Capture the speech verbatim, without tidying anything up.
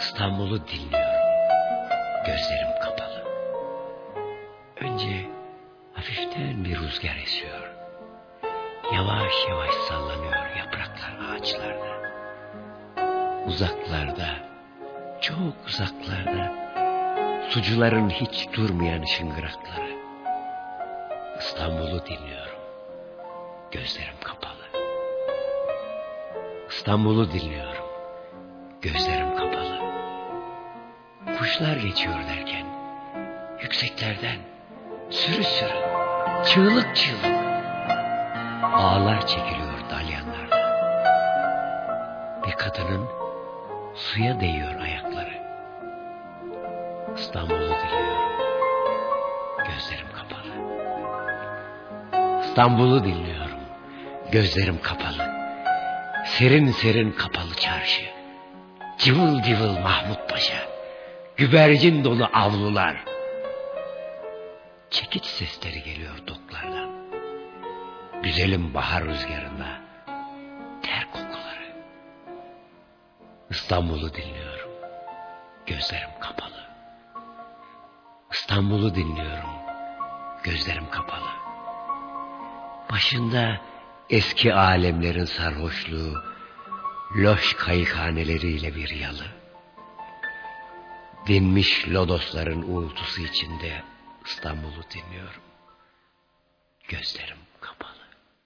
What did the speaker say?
İstanbul'u dinliyorum. Gözlerim kapalı. Önce hafiften bir rüzgar esiyor. Yavaş yavaş sallanıyor yapraklar ağaçlarda. Uzaklarda, çok uzaklarda sucuların hiç durmayan şıngırakları. İstanbul'u dinliyorum. Gözlerim kapalı. İstanbul'u dinliyorum. Gözlerim kapalı. Kuşlar geçiyor derken yükseklerden sürü sürü, çığlık çığlık ağlar çekiliyor dalyanlarda. Bir kadının suya değiyor ayakları. İstanbul'u dinliyorum. Gözlerim kapalı. İstanbul'u dinliyorum. Gözlerim kapalı. Serin serin kapalı çarşı. Cıvıl cıvıl Mahmut Paşa. Güvercin dolu avlular. Çekiç sesleri geliyor doklardan. Güzelim bahar rüzgarında ter kokuları. İstanbul'u dinliyorum. Gözlerim kapalı. İstanbul'u dinliyorum. Gözlerim kapalı. Başında eski alemlerin sarhoşluğu, loş kayıkhaneleriyle bir yalı. Dinmiş lodosların uğultusu içinde İstanbul'u dinliyorum. Gözlerim kapalı.